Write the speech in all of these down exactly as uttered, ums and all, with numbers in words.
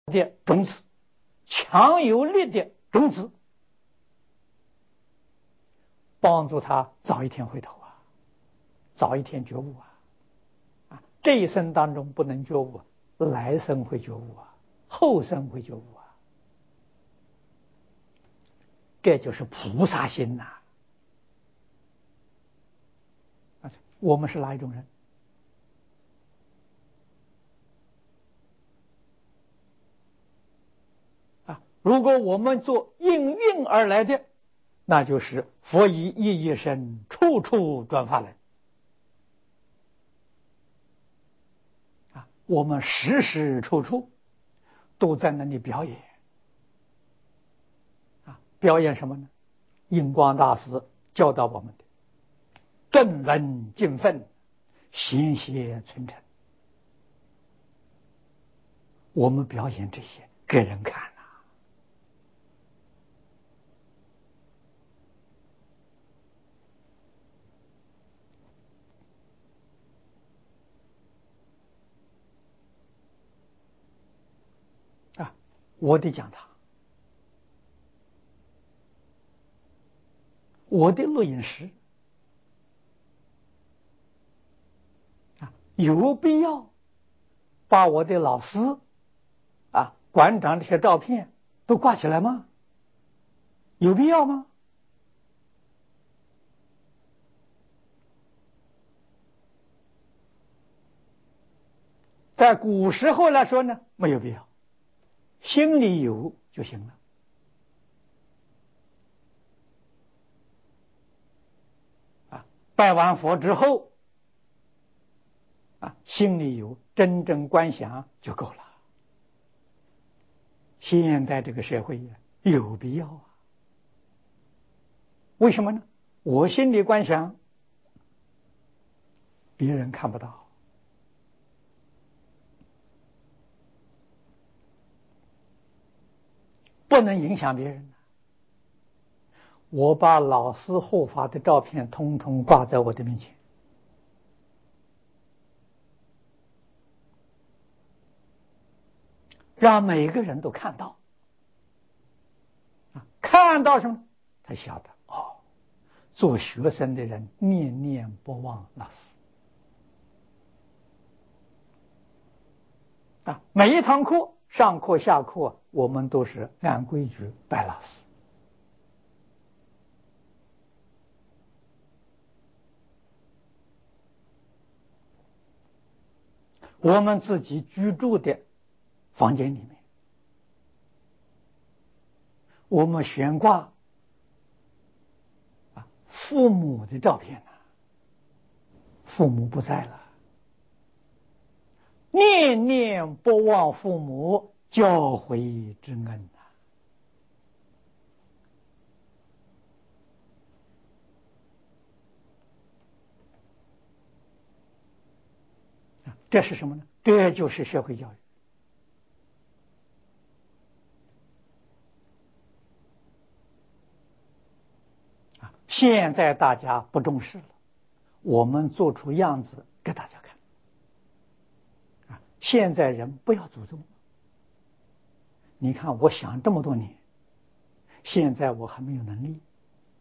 的种子，强有力的种子，帮助他早一天回头啊，早一天觉悟啊！啊，这一生当中不能觉悟，来生会觉悟啊，后生会觉悟啊，这就是菩萨心呐！啊，我们是哪一种人？啊，如果我们做应运而来的，那就是佛以一一生，处处转法轮。啊，我们时时处处都在那里表演。啊，表演什么呢？印光大师教导我们的顿闻敬奋，贤邪存诚。我们表演这些给人看呐。啊，我的讲堂，我的录音室，啊，有必要把我的老师啊、馆长这些照片都挂起来吗？有必要吗？在古时候来说呢，没有必要，心里有就行了。啊，拜完佛之后，啊，心里有真正观想就够了。现在这个社会有必要啊？为什么呢？我心里观想，别人看不到，不能影响别人。我把老师护法的照片通通挂在我的面前，让每个人都看到。看到什么？他晓得哦，做学生的人念念不忘老师啊！每一堂课，上课下课，我们都是按规矩拜老师。我们自己居住的房间里面，我们悬挂啊父母的照片呢、啊，父母不在了，念念不忘父母教诲之恩呐、啊！这是什么呢？这就是社会教育。啊，现在大家不重视了，我们做出样子给大家看。啊，现在人不要祖宗。你看，我想这么多年，现在我还没有能力。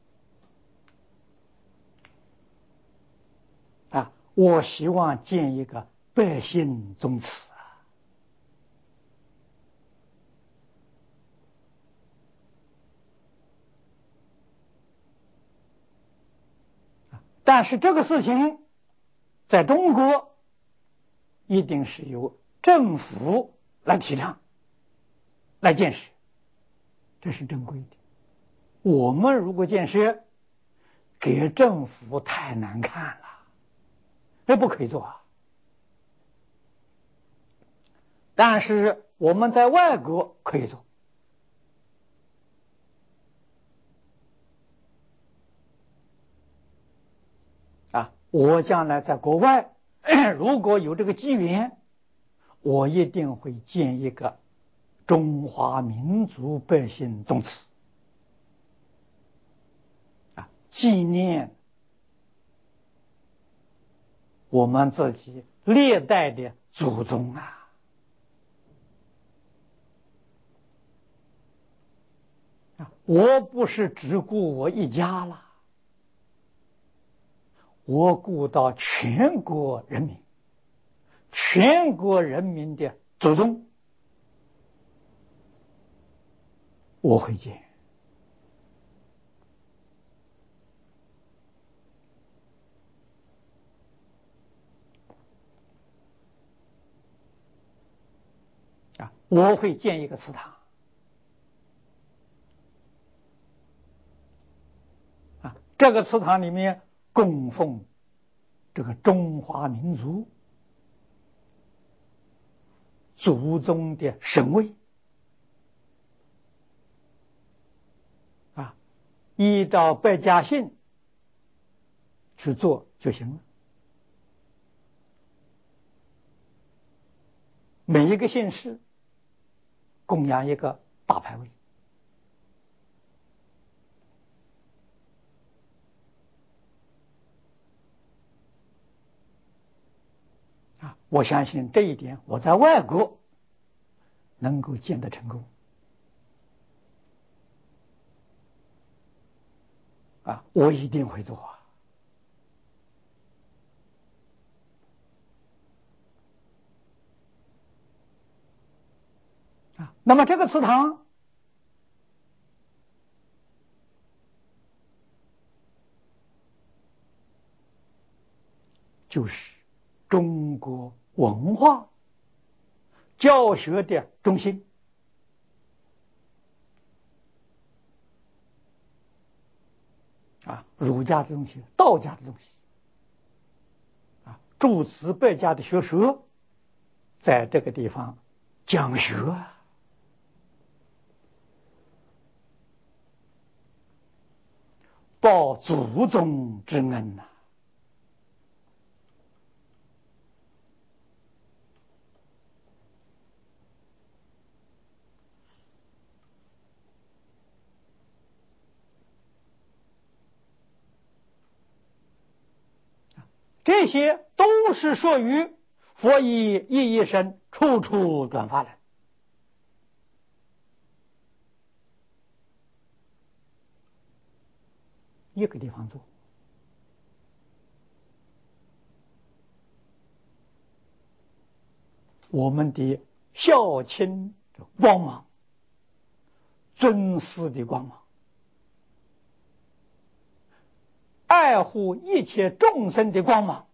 啊，我希望建一个百姓宗祠啊！但是这个事情在中国一定是由政府来提倡、来建设，这是正规的。我们如果建设，给政府太难看了，这不可以做啊。但是我们在外国可以做。啊，我将来在国外如果有这个机缘，我一定会建一个中华民族百姓宗祠啊，纪念我们自己历代的祖宗啊。 我不是只顾我一家了，我顾到全国人民，全国人民的祖宗，我会见。啊，我会建一个祠堂。啊，这个祠堂里面供奉这个中华民族祖宗的神位。啊，依照百家姓去做就行了。每一个姓氏供养一个大牌位。啊，我相信这一点，我在外国能够见得成功。啊，我一定会做。啊，那么这个祠堂就是中国文化教学的中心。啊，儒家的东西，道家的东西，啊，诸子百家的学说，在这个地方讲学啊。报祖宗之恩呐、啊！这些都是属于佛以一一生，处处转发来。一个地方做，我们的孝亲的光芒，尊师的光芒，爱护一切众生的光芒，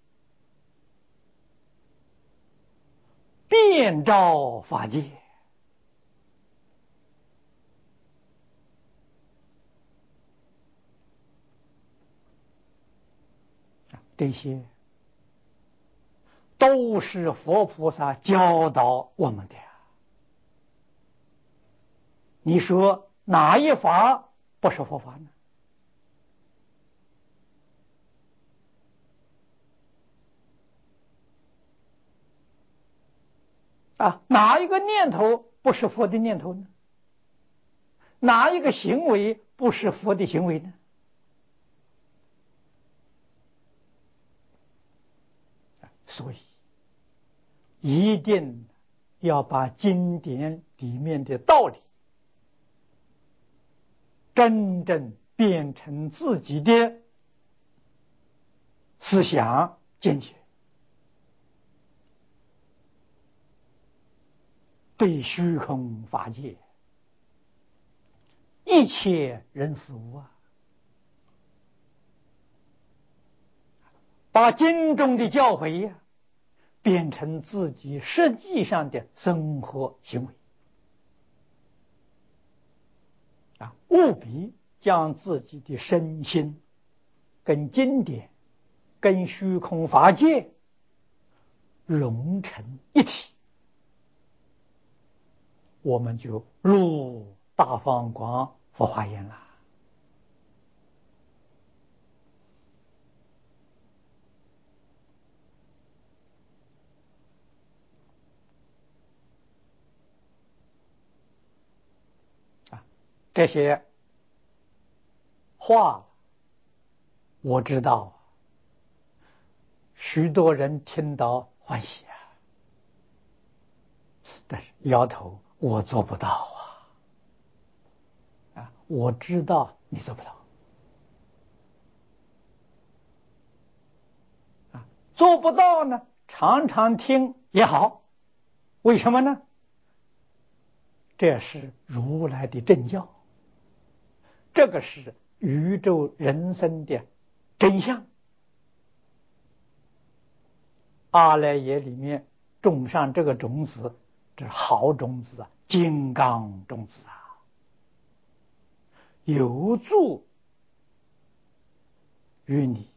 遍照法界。这些都是佛菩萨教导我们的。你说哪一法不是佛法呢？啊，哪一个念头不是佛的念头呢？哪一个行为不是佛的行为呢？所以一定要把经典里面的道理真正变成自己的思想见解，对虚空法界一切人事物啊，把经中的教诲呀、啊、变成自己实际上的生活行为啊，务必将自己的身心跟经典跟虚空法界融成一体，我们就入大放光佛华严了。啊，这些话我知道，许多人听到欢喜啊，但是摇头，我做不到啊！啊， 我知道你做不到。啊，做不到呢，常常听也好，为什么呢？这是如来的正教，这个是宇宙人生的真相。阿赖耶里面种上这个种子，这是好种子啊，金刚种子啊，有助于你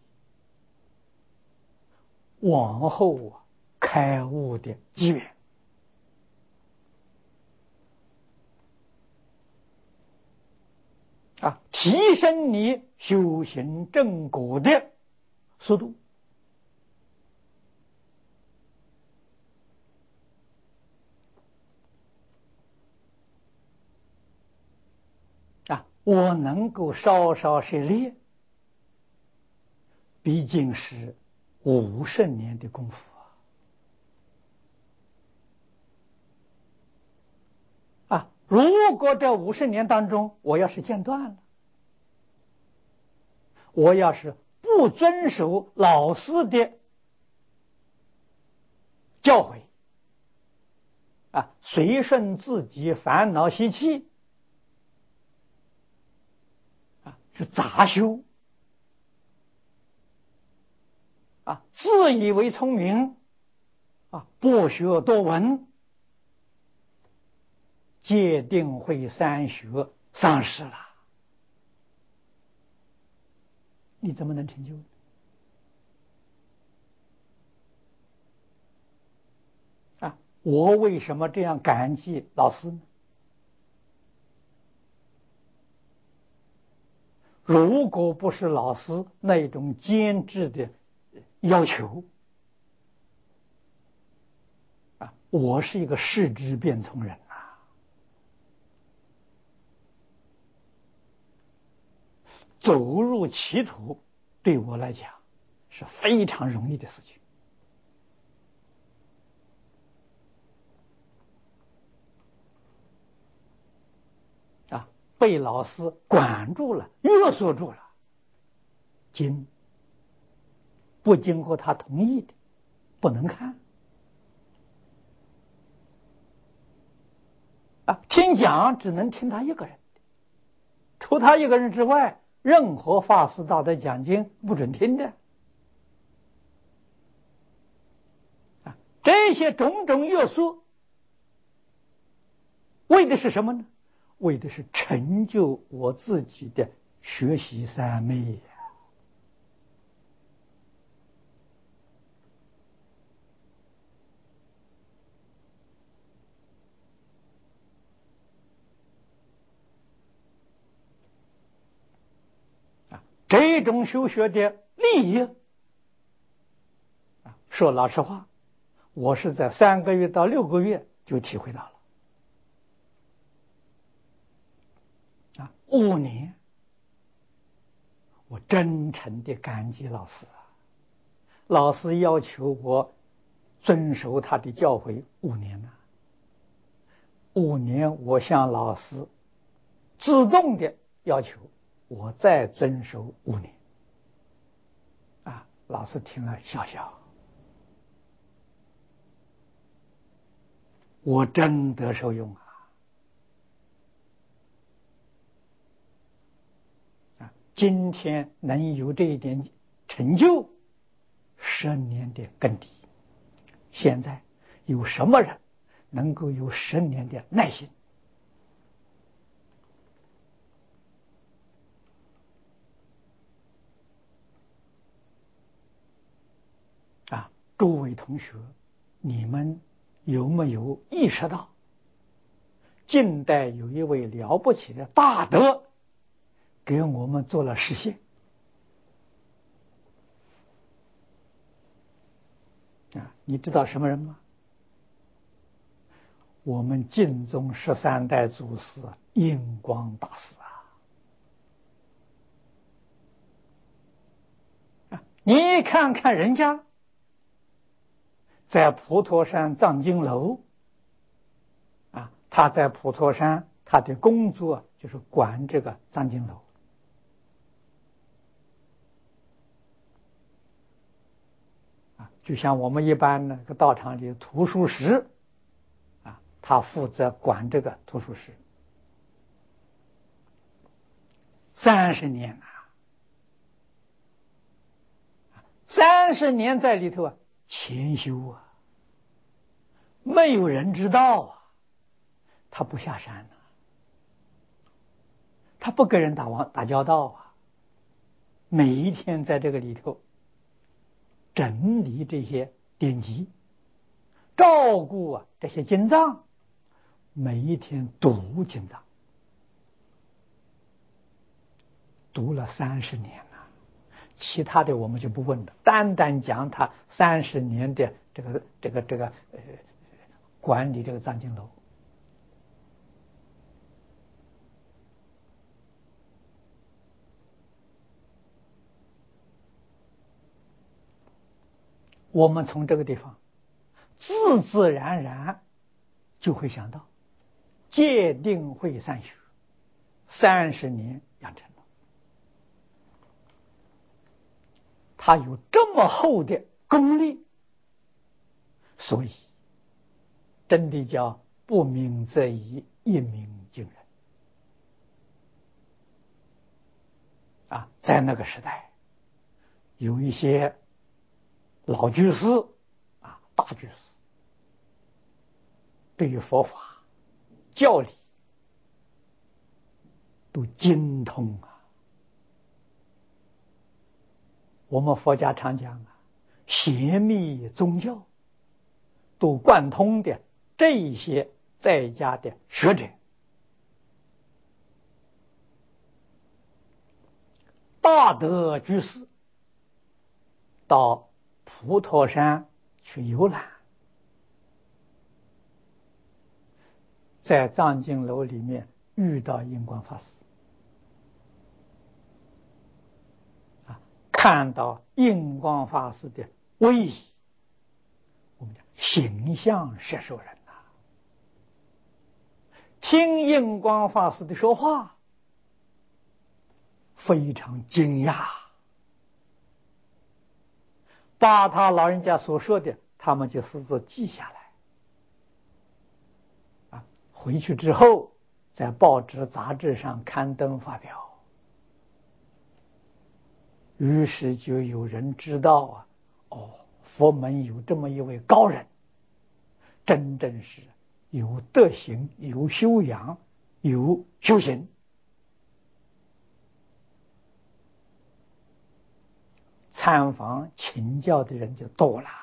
往后啊开悟的机缘啊，提升你修行正果的速度。啊，我能够稍稍涉猎，毕竟是五十年的功夫啊！啊，如果这五十年当中我要是间断了，我要是不遵守老师的教诲，啊，随顺自己烦恼习气，啊，去杂修，啊，自以为聪明，啊，博学多闻，戒定慧三学丧失了，你怎么能成就？啊，我为什么这样感激老师呢？如果不是老师那种坚持的要求，啊，我是一个世之变从人啊，走入歧途对我来讲是非常容易的事情。啊，被老师管住了，约束住了，经不经过他同意的不能看。啊，听讲只能听他一个人的，除他一个人之外，任何法师大德讲经不准听的。啊，这些种种约束，为的是什么呢？为的是成就我自己的学习三昧呀。啊，这种修学的利益，啊，说老实话，我是在三个月到六个月就体会到了。啊，五年，我真诚的感激老师啊！老师要求我遵守他的教诲五年了，五年我向老师自动的要求我再遵守五年。啊，老师听了笑笑，我真得受用啊！啊，今天能有这一点成就，十年的根底。现在有什么人能够有十年的耐心？啊，诸位同学，你们有没有意识到，近代有一位了不起的大德给我们做了实现？啊，你知道什么人吗？我们净宗十三代祖师印光大师啊！啊，你看看人家在普陀山藏经楼啊，他在普陀山他的工作就是管这个藏经楼。啊，就像我们一般那个道场里图书室，啊，他负责管这个图书室。三十年呐、啊，三十年在里头啊，潜修啊，没有人知道啊，他不下山呢、啊，他不跟人打王打交道啊，每一天在这个里头整理这些典籍，照顾啊这些经藏，每一天读经藏，读了三十年了。其他的我们就不问了，单单讲他三十年的这个这个这个呃管理这个藏经楼。我们从这个地方自自然然就会想到戒定慧三学三十年养成了，他有这么厚的功力，所以真的叫不鸣则已，一鸣惊人啊！在那个时代，有一些老居士啊，大居士，对于佛法教理都精通啊。我们佛家常讲啊，邪密宗教都贯通的这一些在家的学者。大德居士到普陀山去游览，在藏经楼里面遇到印光法师，啊，看到印光法师的威仪，我们讲形象摄受人呐、啊。听印光法师的说话，非常惊讶，把他老人家所说的，他们就私自记下来。回去之后，在报纸杂志上刊登发表，于是就有人知道啊，哦，佛门有这么一位高人，真正是有德行、有修养、有修行。参访请教的人就多了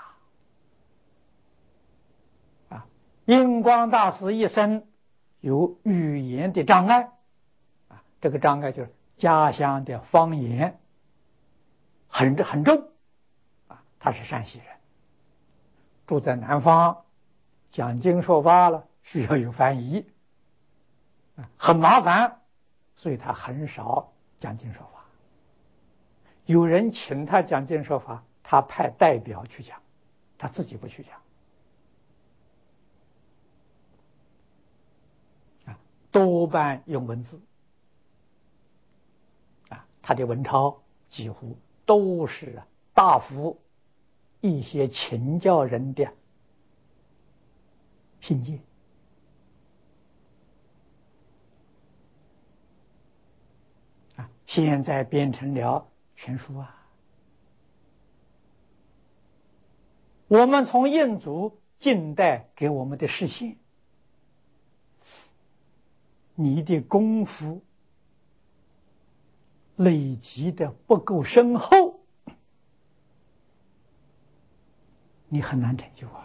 啊！印光大师一生有语言的障碍啊，这个障碍就是家乡的方言很很重啊，他是山西人，住在南方，讲经说法了需要有翻译啊，很麻烦，所以他很少讲经说法。有人请他讲经说法，他派代表去讲，他自己不去讲啊，多半用文字啊，他的文钞几乎都是大夫一些请教人的信件啊，现在变成了全书啊。我们从印祖近代给我们的示现，你的功夫累积的不够深厚，你很难成就啊。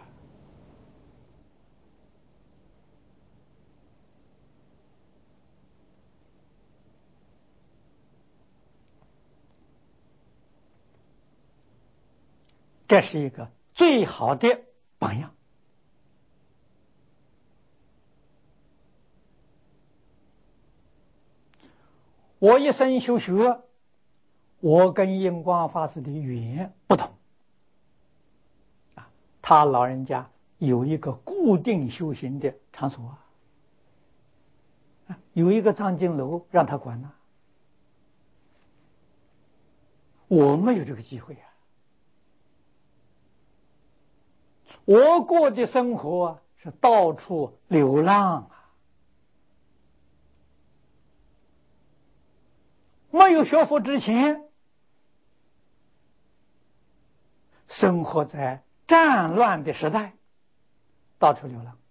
这是一个最好的榜样。我一生修学，我跟印光法师的缘不同啊，他老人家有一个固定修行的场所啊， 有一个藏经楼让他管呢、啊，我没有这个机会啊。我过的生活啊，是到处流浪啊，没有学佛之前，生活在战乱的时代，到处流浪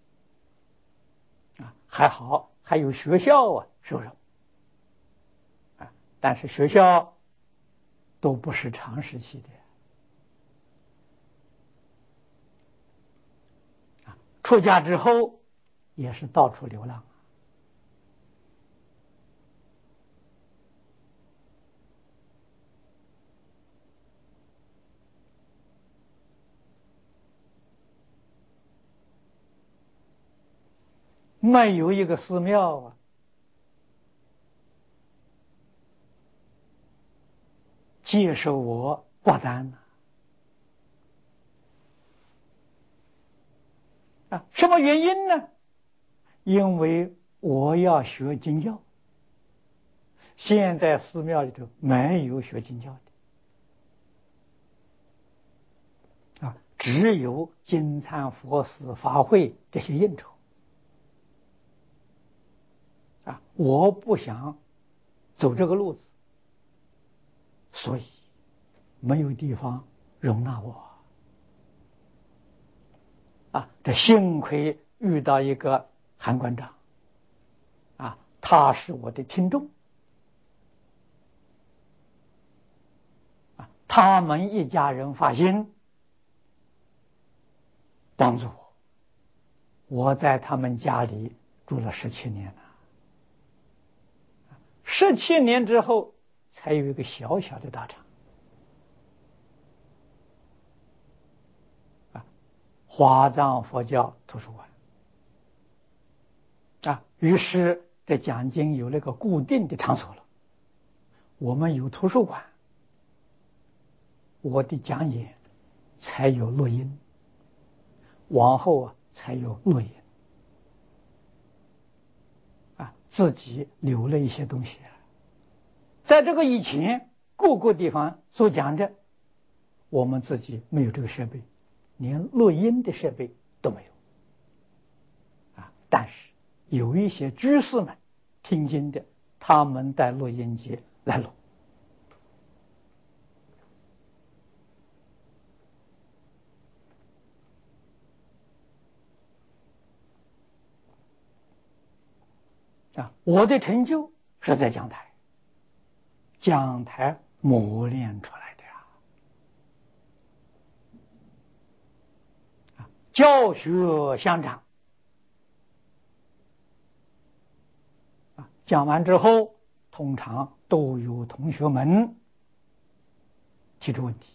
啊，还好还有学校啊收入啊，但是学校都不是长时期的啊，出家之后也是到处流浪。没有一个寺庙啊接受我挂单呢啊？什么原因呢？因为我要学经教，现在寺庙里头没有学经教的啊，只有金忏佛寺法会这些应酬啊，我不想走这个路子，所以没有地方容纳我啊。这幸亏遇到一个韩馆长啊，他是我的听众啊，他们一家人发心帮助我，我在他们家里住了十七年了。十七年之后，才有一个小小的道场啊，华藏佛教图书馆啊。于是这讲经有那个固定的场所了，我们有图书馆，我的讲演才有录音，往后啊才有录音啊，自己留了一些东西。在这个以前，各个地方所讲的，我们自己没有这个设备，连录音的设备都没有啊。但是有一些居士们听经的，他们带录音机来录啊。我的成就是在讲台，讲台磨练出来的呀啊，教学相长啊。讲完之后，通常都有同学们提出问题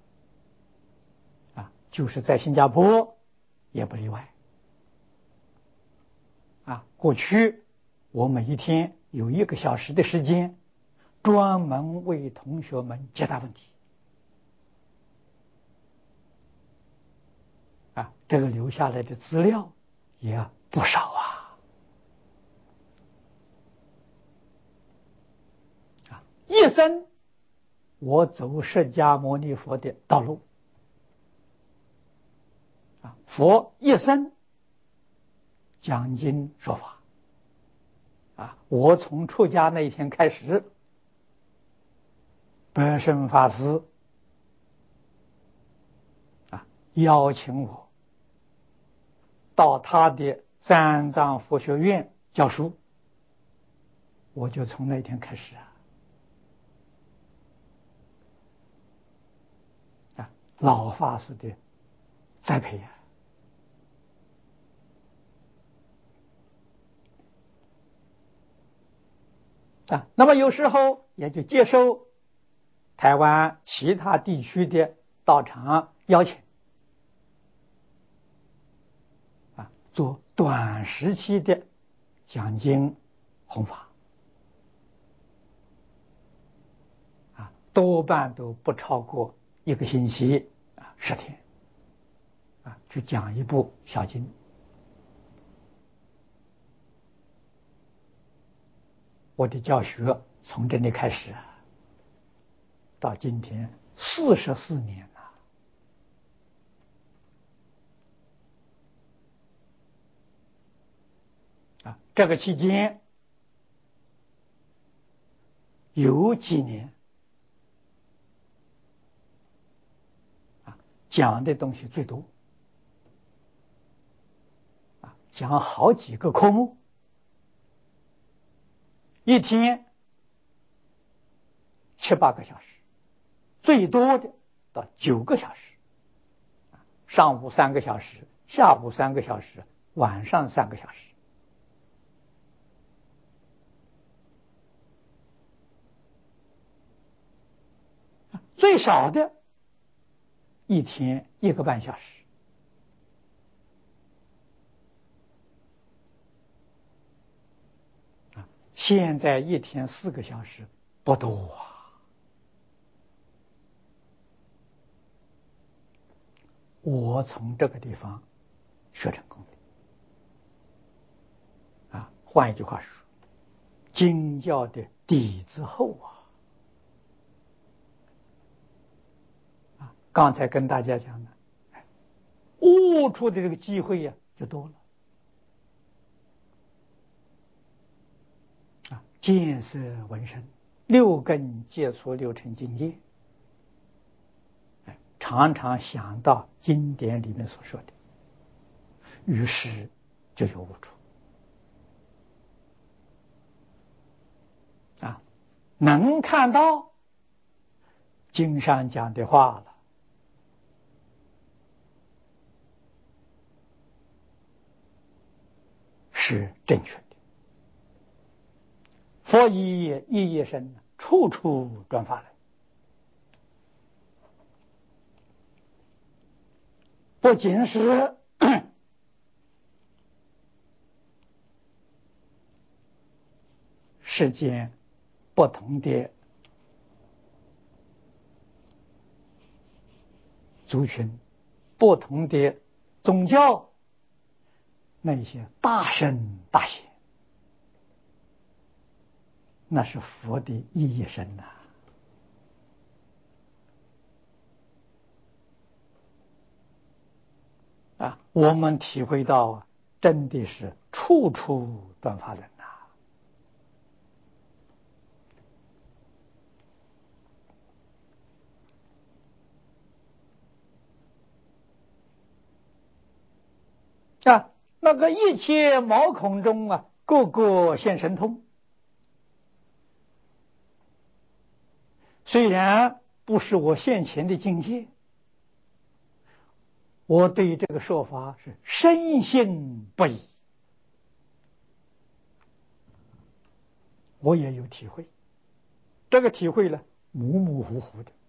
啊，就是在新加坡也不例外啊。过去我每一天有一个小时的时间，专门为同学们解答问题啊，这个留下来的资料也不少啊啊！一生我走释迦牟尼佛的道路啊，佛一生讲经说法啊，我从出家那一天开始，白胜法师啊邀请我到他的三藏佛学院教书，我就从那天开始啊啊老法师的栽培啊啊，那么有时候也就接受台湾其他地区的道场邀请啊，做短时期的讲经弘法啊，多半都不超过一个星期啊，十天啊，去讲一部小经我的教学从这里开始，到今天四十四年了。啊，这个期间有几年啊，讲的东西最多，啊，讲好几个科目，一天七八个小时，最多的到九个小时，上午三个小时，下午三个小时，晚上三个小时。最少的一天一个半小时。现在一天四个小时不多啊。我从这个地方学成功的啊，换一句话说，经教的底子厚啊。啊，刚才跟大家讲的，悟出的这个机会呀、啊、就多了。啊，见色闻声，六根接触六尘境界，常常想到经典里面所说的，于是就有悟出。啊，能看到经上讲的话了，是正确的。佛以一业身，处处转法轮。不仅是世间不同的族群、不同的宗教，那些大圣大贤，那是佛的一业身呐。啊，我们体会到，真的是处处断法轮呐。啊，那个一切毛孔中啊，个个现神通。虽然不是我现前的境界，我对这个说法是深信不疑，我也有体会。这个体会呢，模模糊糊的，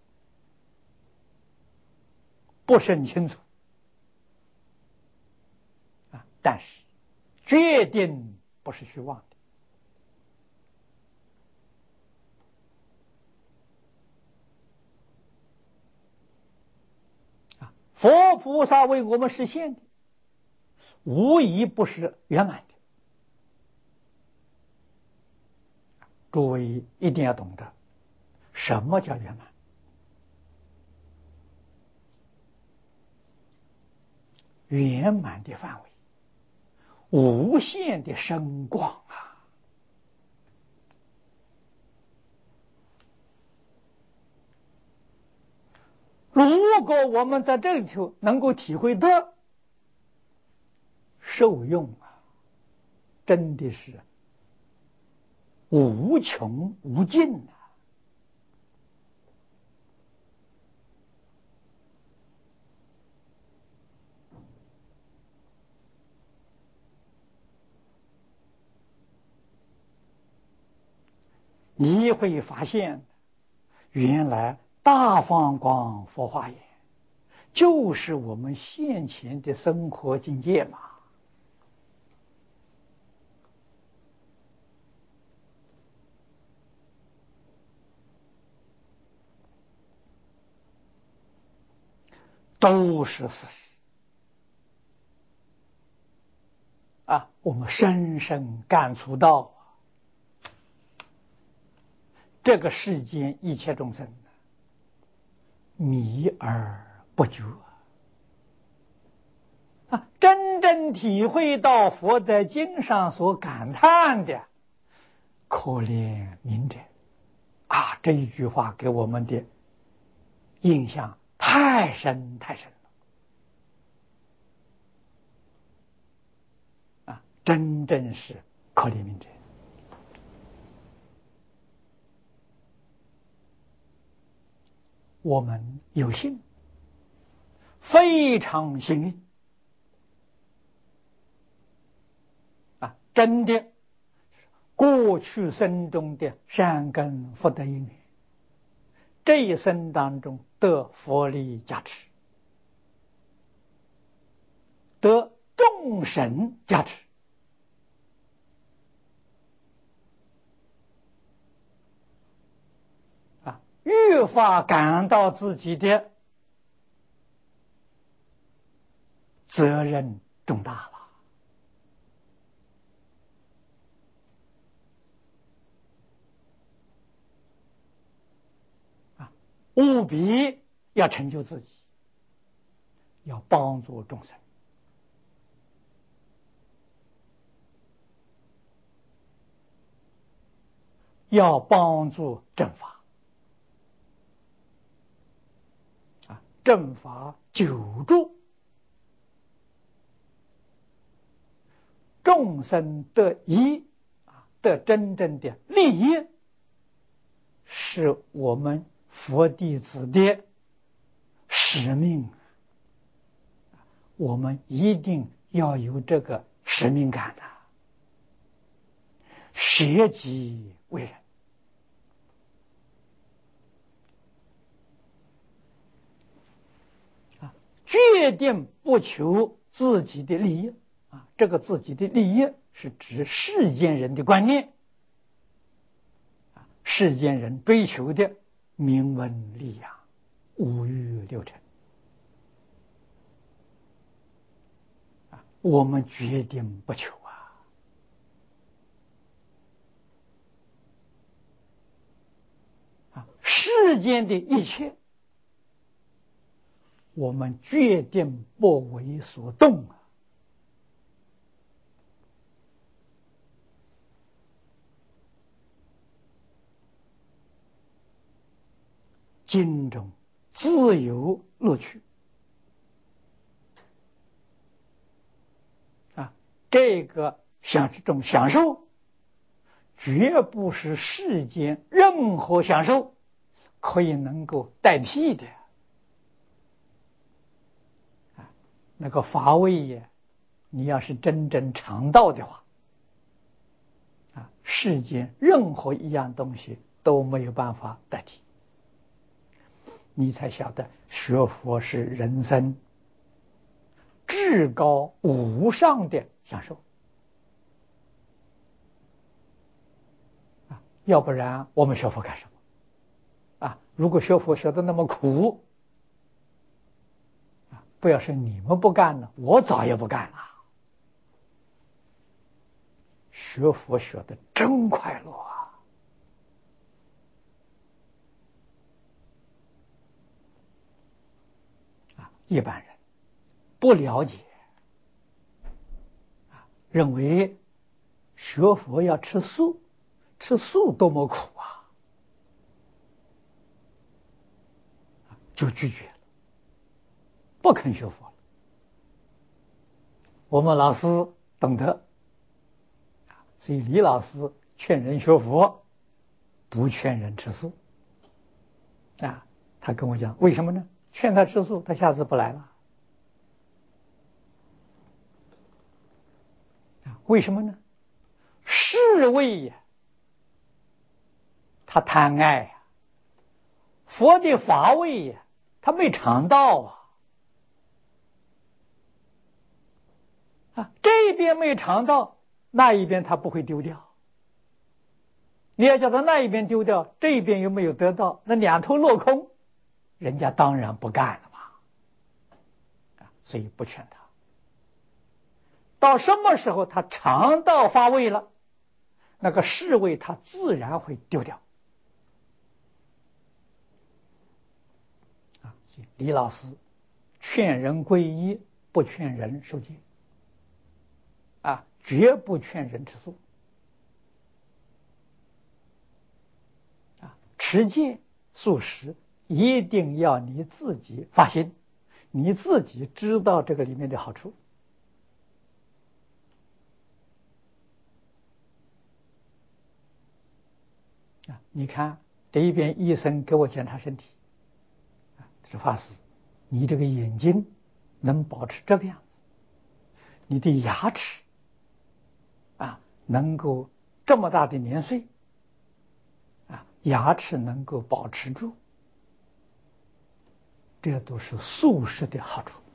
不是很清楚啊，但是决定不是虚妄的啊。佛菩萨为我们实现的，无疑不是圆满的。诸位一定要懂得，什么叫圆满？圆满的范围，无限的深广啊！如果我们在这里头能够体会到受用啊，真的是无穷无尽啊！你会发现，原来大放光佛化眼就是我们现前的生活境界嘛。都是事实啊，我们深深感触到， 这个世间一切众生迷而不觉啊！真正体会到佛在经上所感叹的可怜悯者啊，这一句话给我们的印象太深太深了啊！真正是可怜悯者。我们有幸，非常幸运啊！真的，过去生中的善根福德因缘，这一生当中得佛力加持，得众神加持，啊，越发感到自己的责任重大了。务必要成就自己，要帮助众生，要帮助正法啊，正法久住，众生得益啊，得真正的利益，是我们佛弟子的使命，我们一定要有这个使命感的，舍己为人啊，决定不求自己的利益啊，这个自己的利益是指世间人的观念啊，世间人追求的名闻利养、五欲六尘啊，我们决定不求啊！啊，世间的一切，我们决定不为所动啊！经中自有乐趣啊，这个享这种享受，绝不是世间任何享受可以能够代替的啊。那个乏味呀，你要是真正尝到的话啊，世间任何一样东西都没有办法代替。你才晓得学佛是人生至高无上的享受啊！要不然我们学佛干什么啊？如果学佛学得那么苦啊，不要说你们不干了，我早也不干了。学佛学得真快乐啊！一般人不了解啊，认为学佛要吃素，吃素多么苦啊，就拒绝了，不肯学佛了。我们老师懂得，所以李老师劝人学佛，不劝人吃素啊。他跟我讲，为什么呢？劝他吃素，他下次不来了。为什么呢？是为呀，他贪爱呀，佛的法味呀，他没尝到啊。啊，这边没尝到，那一边他不会丢掉。你要叫他那一边丢掉，这一边又没有得到，那两头落空，人家当然不干了嘛。啊，所以不劝他。到什么时候他尝到发味了，那个侍味他自然会丢掉。 李老师劝人皈依，不劝人受戒，啊，绝不劝人吃素。啊，持戒素食一定要你自己发心，你自己知道这个里面的好处。啊，你看这一边医生给我检查身体，啊，是法师，你这个眼睛能保持这个样子，你的牙齿啊能够这么大的年岁，啊，牙齿能够保持住，这都是素食的好处。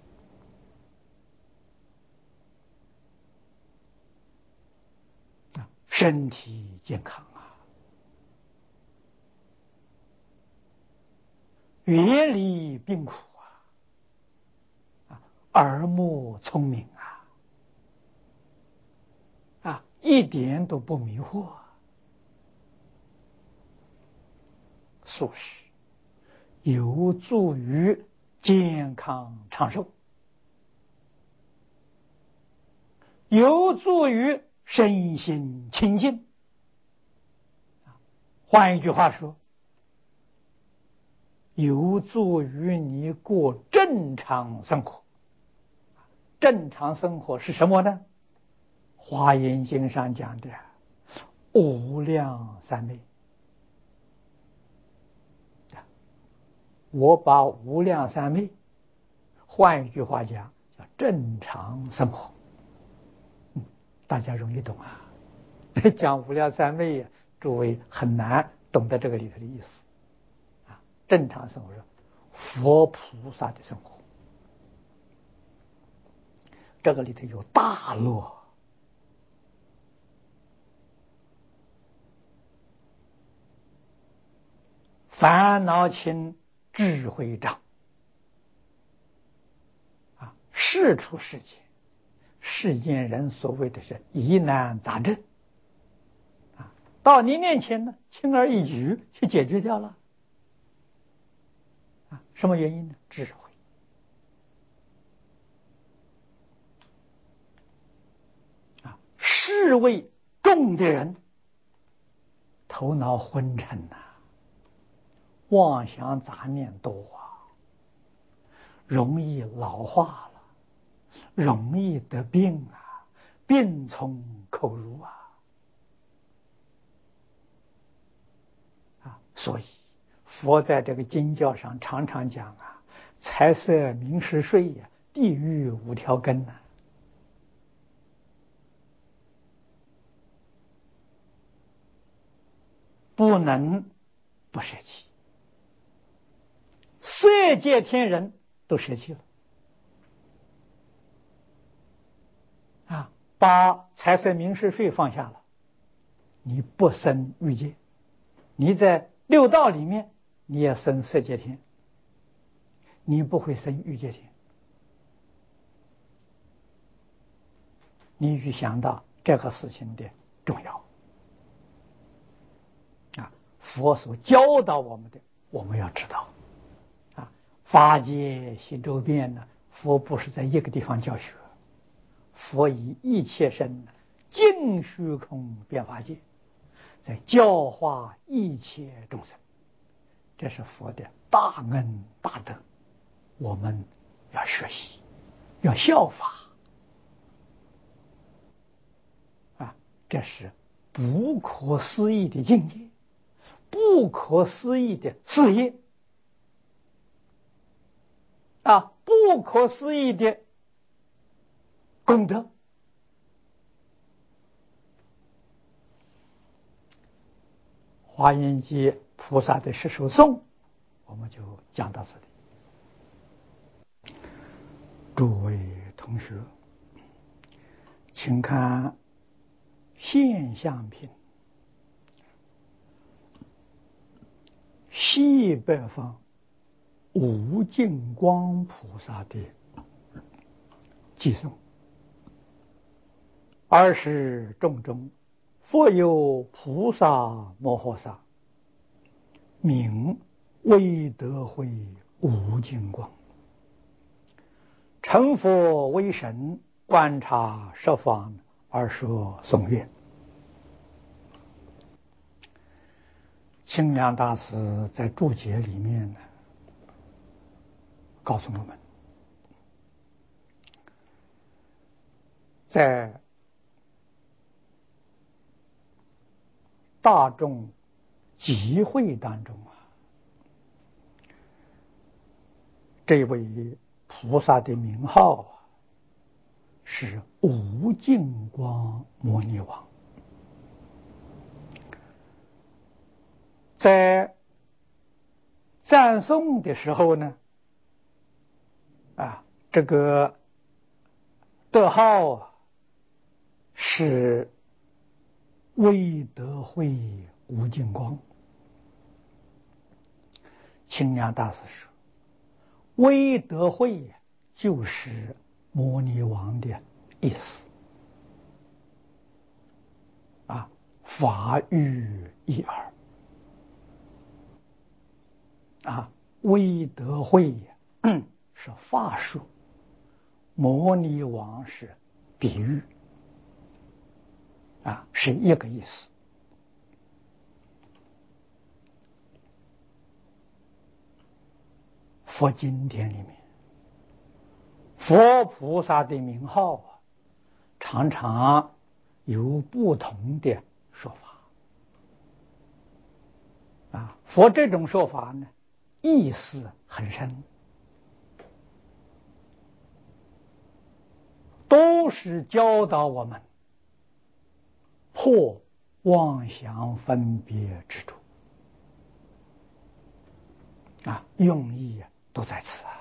啊，身体健康啊，远离病苦啊，啊，耳目聪明啊，啊，一点都不迷惑。素食有助于健康长寿，有助于身心清净。换一句话说，有助于你过正常生活。正常生活是什么呢？华严经上讲的无量三昧。我把无量三昧换一句话讲，叫正常生活。嗯，大家容易懂啊。讲无量三昧，诸位很难懂得这个里头的意思啊。正常生活是佛菩萨的生活，这个里头有大乐。烦恼轻，智慧长。啊，世出世间，世间人所谓的是疑难杂症，啊，到你面前呢，轻而易举去解决掉了。啊，什么原因呢？智慧。啊，世位重的人，头脑昏沉呐、啊，妄想杂念多啊，容易老化了，容易得病啊，病从口入啊。啊，所以佛在这个经教上常常讲啊，财色名食睡呀、啊，地狱五条根呐、啊。不能不舍弃。色界天人都舍弃了啊，把财色名食睡放下了，你不生欲界，你在六道里面你也生色界天，你不会生欲界天。你去想到这个事情的重要啊，佛所教导我们的，我们要知道啊。法界行周遍呢，佛不是在一个地方教学，佛以一切身尽虚空遍法界，在教化一切众生，这是佛的大恩大德，我们要学习，要效法啊！这是不可思议的境界，不可思议的事业啊，不可思议的功德。华严经菩萨的十首颂，我们就讲到这里。诸位同学，请看现象品西北方无尽光菩萨的偈颂。二十众中，复有菩萨摩诃萨，名威德慧无尽光。成佛为神，观察十方而说颂愿。清凉大师在注解里面呢，告诉我们，在大众集会当中啊，这位菩萨的名号啊是无尽光摩尼王。在赞颂的时候呢，啊，这个德号是威德慧无尽光。清凉大师说，威德慧就是摩尼王的意思啊，法喻一耳啊，威德慧是法术，摩尼王是比喻啊，是一个意思。佛经典里面，佛菩萨的名号啊，常常有不同的说法啊。佛这种说法呢，意思很深，都是教导我们破妄想分别之处啊，用意都在此啊。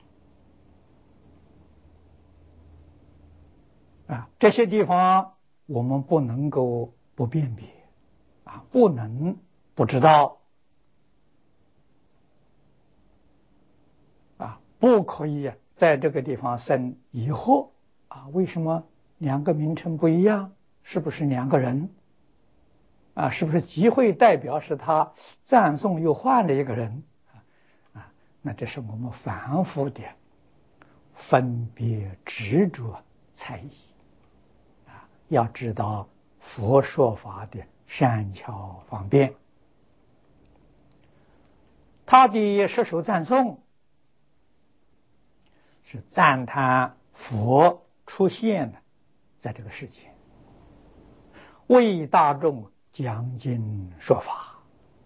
啊，这些地方我们不能够不辨别啊，不能不知道啊，不可以在这个地方生疑惑啊，为什么两个名称不一样？是不是两个人啊？是不是集会代表是他赞颂又换了一个人啊？那这是我们反复的分别执着猜疑啊，要知道佛说法的善巧方便。他的十首赞颂是赞叹佛出现的在这个世界，为大众讲经说法，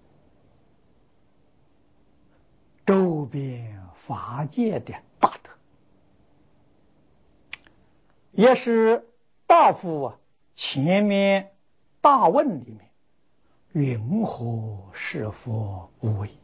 周遍法界的大德，也是大夫啊前面大问里面云何是佛无为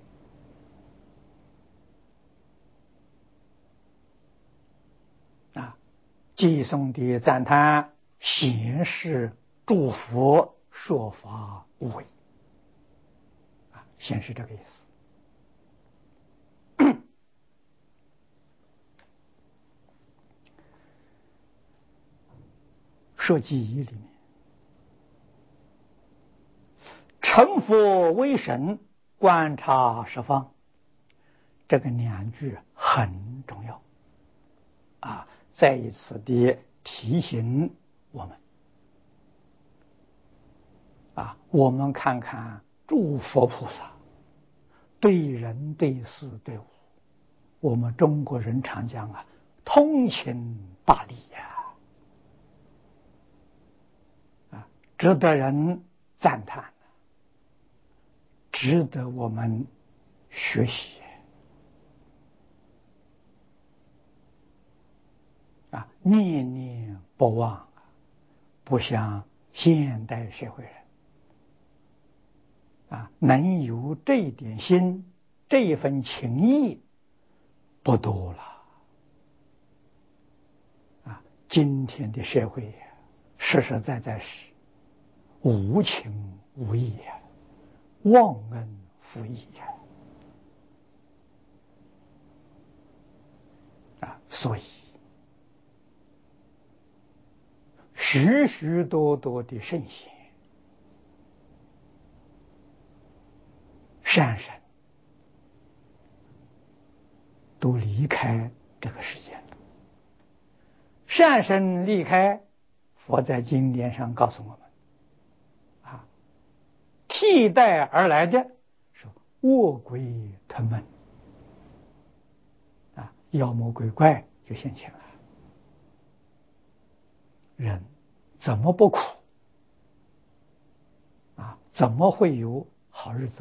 啊，偈颂的赞叹显示诸佛说法无为啊，显示这个意思。说偈里面，成佛为神，观察十方，这个两句很重要啊，再一次的提醒我们啊，我们看看诸佛菩萨对人对事对物，我们中国人常讲啊，通情达理呀、啊，啊，值得人赞叹，值得我们学习啊，念念不忘，不像现代社会人啊，能有这一点心，这一份情谊不多了啊。今天的社会实实在在是无情无义呀，忘恩负义呀啊，所以许许多多的圣贤善神离开这个世界了。善生离开，佛在经典上告诉我们，啊，替代而来的是恶鬼吞闷，啊，妖魔鬼怪就现前了。人怎么不苦？啊，怎么会有好日子